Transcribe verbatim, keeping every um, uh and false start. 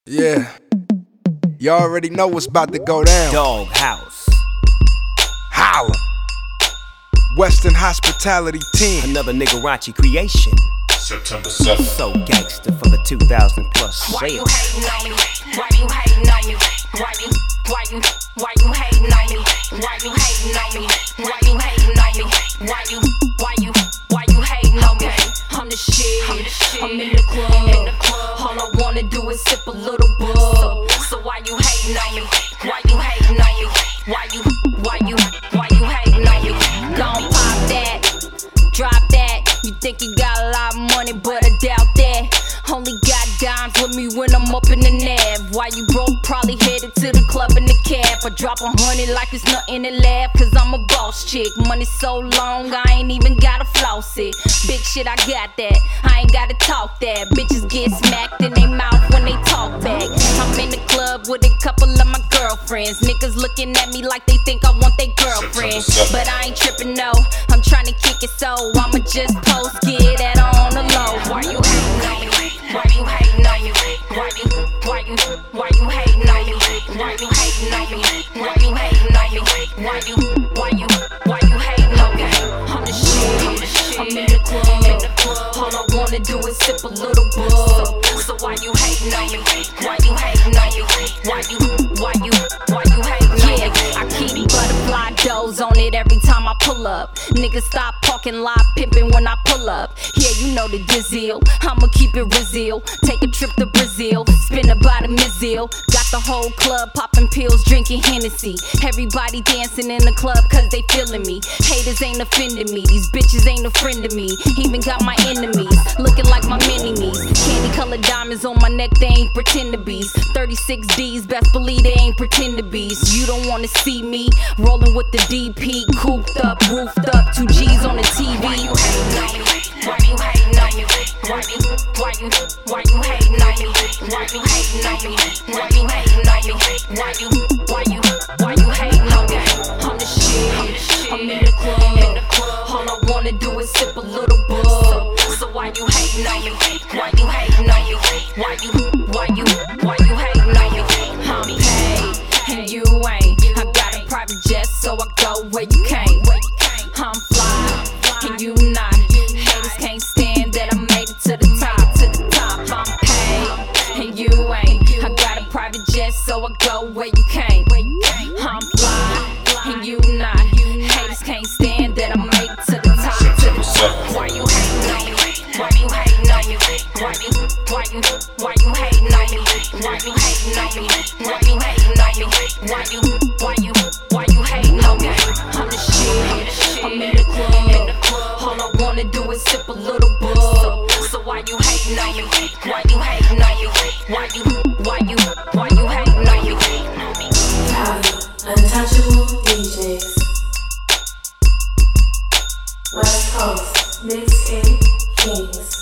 Yeah, you already know what's about to go down. Doghouse. Holla. Western Hospitality Team. Another Nigarachi creation. September seventh. So gangster for the two thousand plus Why you sales. hating on me? Why you hating on me? Why you, why you, why you hating on me? Why you hating on me? Why you hating on me? Why you, why you, why you hating on me? I'm the shit. I'm, the shit. I'm in the club. In the club. All I wanna do is sip a little bub. So why you hating on me? Why you hating on me? Why you, why you, why you hating on me? Gon' pop that, drop that. You think you got a lot of money, but I doubt that. Only got dimes with me when I'm up in the nav. Why you broke? Probably headed to the club in the cab. I drop a hundred like it's nothing to laugh, cause I'm a boss chick. Money so long, I ain't even gotta floss it. Big shit, I got that. I ain't gotta talk that. Bitches get smacked in they mouth when they talk back. I'm in the club with a couple of my girlfriends. Niggas looking at me like they think I want they girlfriend. But I ain't tripping, no. I'm trying to kick it, so I'ma just post, get that on the low. Why you hating on me? Why you hating on me? Why you, why you, why you hating on me? Why you hating on me? Why you hating on me? Why you, why you, why you hating on me? I'm the shit. I'm in the club. In the club. All I wanna do is sip a little bub. So why you hating on me? Why you hating on me? Why you, why you, why you hating on me? Yeah, I keep butterfly doors on it every time I pull up. Niggas stop parking lot pimping when I pull up. Yeah, you know the deal. I'ma keep it Brazil. Take a trip to Brazil. Spend about a mizil. Got the whole club popping pills, drinking Hennessy. Everybody dancing in the club cause they feeling me. Haters ain't offending me. These bitches ain't a friend of me. Even got my enemies looking like my mini-me's. Candy colored diamonds on my neck, they ain't pretend to be. thirty-six D's, best believe they ain't pretend to be. You don't wanna see me rolling with the D P, cooped up, roofed up, two G's on the T V. Why you hating on me? Why you hating on me? Why you, why you, why you hating on me? Why you hating on me? Why you hating on me? Why you, why you, why you hating on me? I'm the shit. I'm in the club. In the club. All I wanna do is sip a little bub. So why you hating on me? Why you hating on me? Why you, why you, why you hating on me? I'm paid and you ain't. I got a private jet, so I go where you can't. I'm fly and you not. Haters can't stand that I made it to the top. To the top, I'm paid and you ain't. I got a private jet, so I go where you can't. I'm fly and you not. Haters can't stand that I made it to the top. To the top. Why you hating on me? Why you hating on me? Why you, why you, why you hating on me? Why you hating on me? Why you hating on me? Why you, why you, why you hating on me? I'm the shit. I'm in the club. In the club. All I wanna do is sip a little bub. So why you hating on me? Why you hating on me? Why you, why you, why you hating on me? Untouchable D Js. West Coast, Mixtape Kings.